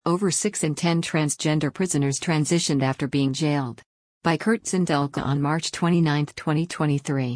Over 6 in 10 transgender prisoners transitioned after being jailed. By Kurt Zindelka on March 29, 2023.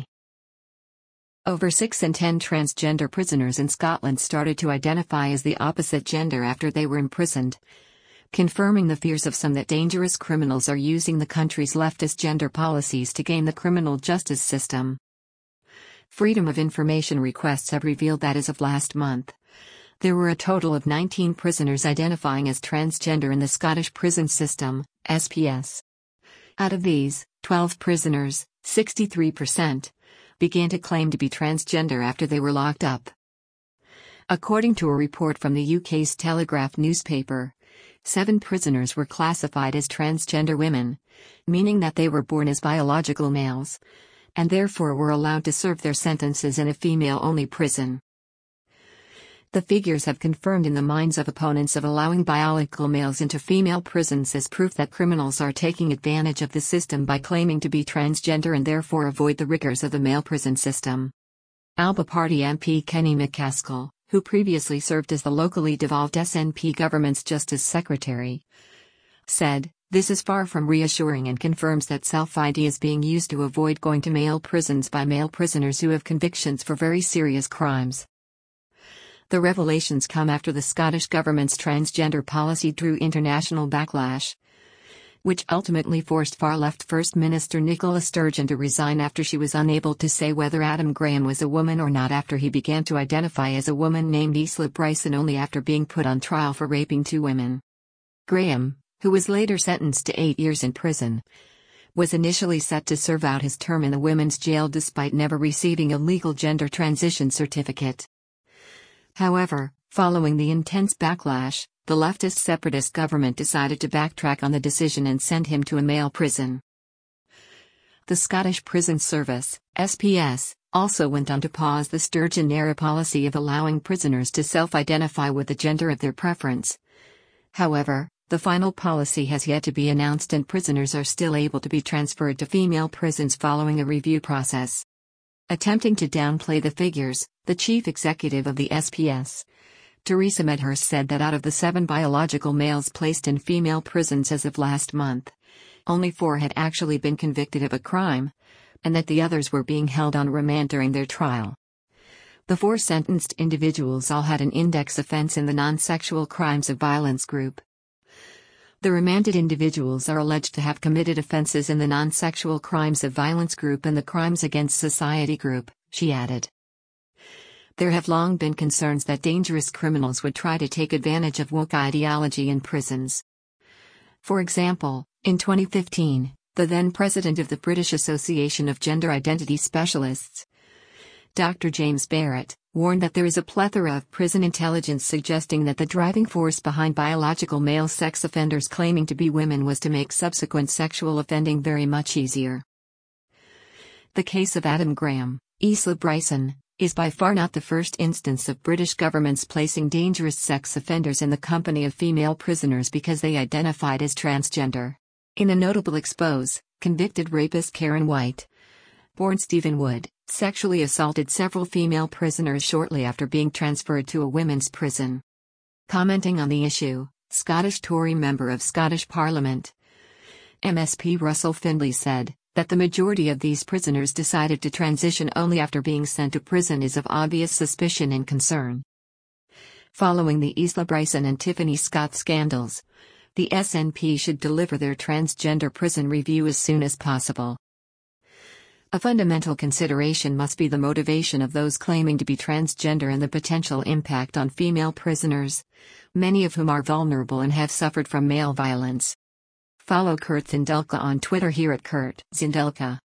Over 6 in 10 transgender prisoners in Scotland started to identify as the opposite gender after they were imprisoned, confirming the fears of some that dangerous criminals are using the country's leftist gender policies to game the criminal justice system. Freedom of Information requests have revealed that as of last month, there were a total of 19 prisoners identifying as transgender in the Scottish prison system, SPS. Out of these, 12 prisoners, 63%, began to claim to be transgender after they were locked up. According to a report from the UK's Telegraph newspaper, 7 prisoners were classified as transgender women, meaning that they were born as biological males, and therefore were allowed to serve their sentences in a female-only prison. The figures have confirmed in the minds of opponents of allowing biological males into female prisons as proof that criminals are taking advantage of the system by claiming to be transgender and therefore avoid the rigors of the male prison system. Alba Party MP Kenny McCaskill, who previously served as the locally devolved SNP government's Justice Secretary, said, "This is far from reassuring and confirms that self-ID is being used to avoid going to male prisons by male prisoners who have convictions for very serious crimes." The revelations come after the Scottish government's transgender policy drew international backlash, which ultimately forced far-left First Minister Nicola Sturgeon to resign after she was unable to say whether Adam Graham was a woman or not after he began to identify as a woman named Isla Bryson only after being put on trial for raping 2 women. Graham, who was later sentenced to 8 years in prison, was initially set to serve out his term in the women's jail despite never receiving a legal gender transition certificate. However, following the intense backlash, the leftist separatist government decided to backtrack on the decision and send him to a male prison. The Scottish Prison Service, SPS, also went on to pause the Sturgeon-era policy of allowing prisoners to self-identify with the gender of their preference. However, the final policy has yet to be announced and prisoners are still able to be transferred to female prisons following a review process. Attempting to downplay the figures, the chief executive of the SPS, Theresa Medhurst, said that out of the 7 biological males placed in female prisons as of last month, only 4 had actually been convicted of a crime, and that the others were being held on remand during their trial. The 4 sentenced individuals all had an index offense in the non-sexual crimes of violence group. The remanded individuals are alleged to have committed offenses in the non-sexual crimes of violence group and the crimes against society group, she added. There have long been concerns that dangerous criminals would try to take advantage of woke ideology in prisons. For example, in 2015, the then president of the British Association of Gender Identity Specialists, Dr. James Barrett, warned that there is a plethora of prison intelligence suggesting that the driving force behind biological male sex offenders claiming to be women was to make subsequent sexual offending very much easier. The case of Adam Graham, Isla Bryson, is by far not the first instance of British governments placing dangerous sex offenders in the company of female prisoners because they identified as transgender. In a notable expose, convicted rapist Karen White, born Stephen Wood, sexually assaulted several female prisoners shortly after being transferred to a women's prison. Commenting on the issue, Scottish Tory member of Scottish Parliament, MSP Russell Findlay, said that the majority of these prisoners decided to transition only after being sent to prison is of obvious suspicion and concern. Following the Isla Bryson and Tiffany Scott scandals, the SNP should deliver their transgender prison review as soon as possible. A fundamental consideration must be the motivation of those claiming to be transgender and the potential impact on female prisoners, many of whom are vulnerable and have suffered from male violence. Follow Kurt Zindelka on Twitter here at Kurt Zindelka.